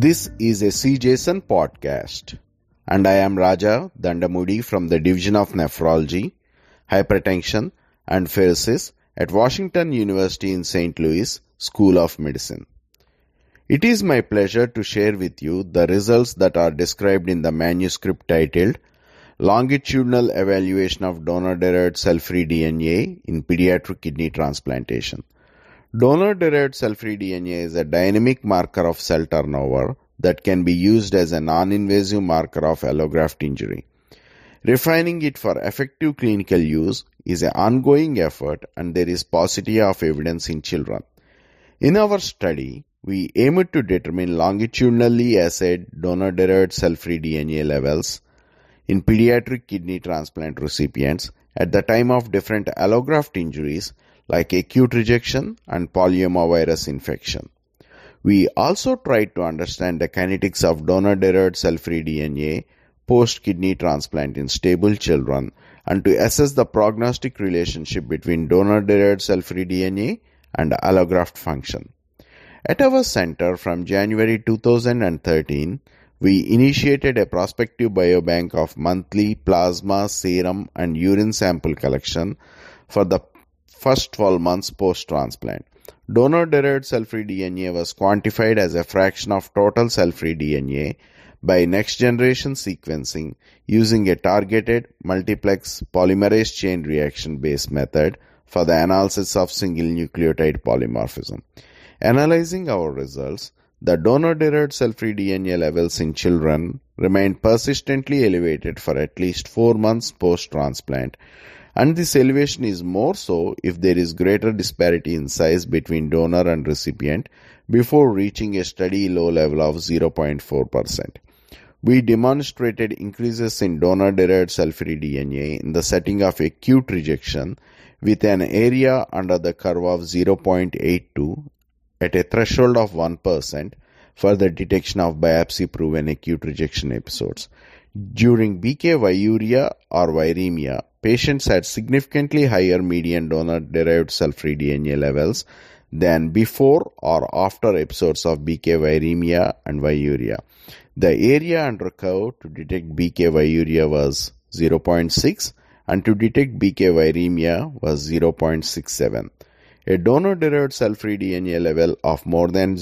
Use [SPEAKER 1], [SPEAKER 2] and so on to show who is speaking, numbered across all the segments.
[SPEAKER 1] This is a CJSON podcast, and I am Raja Dandamudi from the Division of Nephrology, Hypertension and Pheresis at Washington University in St. Louis School of Medicine. It is my pleasure to share with you the results that are described in the manuscript titled Longitudinal Evaluation of Donor-Derived Cell-Free DNA in Pediatric Kidney Transplantation. Donor-derived cell-free DNA is a dynamic marker of cell turnover that can be used as a non-invasive marker of allograft injury. Refining it for effective clinical use is an ongoing effort, and there is paucity of evidence in children. In our study, we aimed to determine longitudinally assayed donor-derived cell-free DNA levels in pediatric kidney transplant recipients at the time of different allograft injuries like acute rejection and polyomavirus infection. We also tried to understand the kinetics of donor-derived cell-free DNA post-kidney transplant in stable children and to assess the prognostic relationship between donor-derived cell-free DNA and allograft function. At our center from January 2013, we initiated a prospective biobank of monthly plasma, serum, and urine sample collection for the first 12 months post-transplant. Donor-derived cell-free DNA was quantified as a fraction of total cell-free DNA by next-generation sequencing using a targeted multiplex polymerase chain reaction-based method for the analysis of single nucleotide polymorphism. Analyzing our results, the donor-derived cell-free DNA levels in children remained persistently elevated for at least 4 months post-transplant, and this elevation is more so if there is greater disparity in size between donor and recipient before reaching a steady low level of 0.4%. We demonstrated increases in donor-derived cell-free DNA in the setting of acute rejection with an area under the curve of 0.82 at a threshold of 1% for the detection of biopsy-proven acute rejection episodes. During BK-viuria or viremia, patients had significantly higher median donor-derived cell-free DNA levels than before or after episodes of BK-viremia and viuria. The area under curve to detect BK-viuria was 0.6 and to detect BK-viremia was 0.67. A donor-derived cell-free DNA level of more than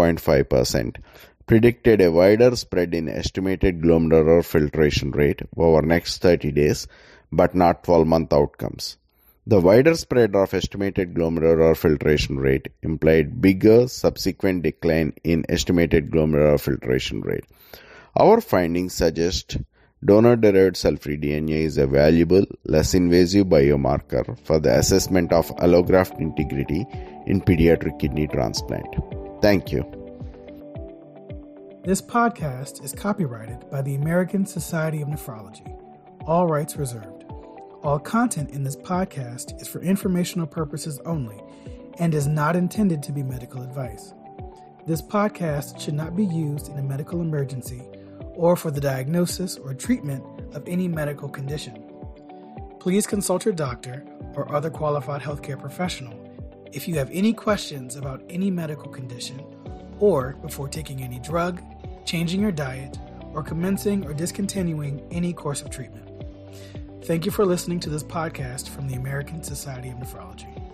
[SPEAKER 1] 0.5% predicted a wider spread in estimated glomerular filtration rate over next 30 days, but not 12-month outcomes. The wider spread of estimated glomerular filtration rate implied bigger subsequent decline in estimated glomerular filtration rate. Our findings suggest donor-derived cell-free DNA is a valuable, less invasive biomarker for the assessment of allograft integrity in pediatric kidney transplant. Thank you.
[SPEAKER 2] This podcast is copyrighted by the American Society of Nephrology. All rights reserved. All content in this podcast is for informational purposes only and is not intended to be medical advice. This podcast should not be used in a medical emergency or for the diagnosis or treatment of any medical condition. Please consult your doctor or other qualified healthcare professional if you have any questions about any medical condition or before taking any drug, changing your diet, or commencing or discontinuing any course of treatment. Thank you for listening to this podcast from the American Society of Nephrology.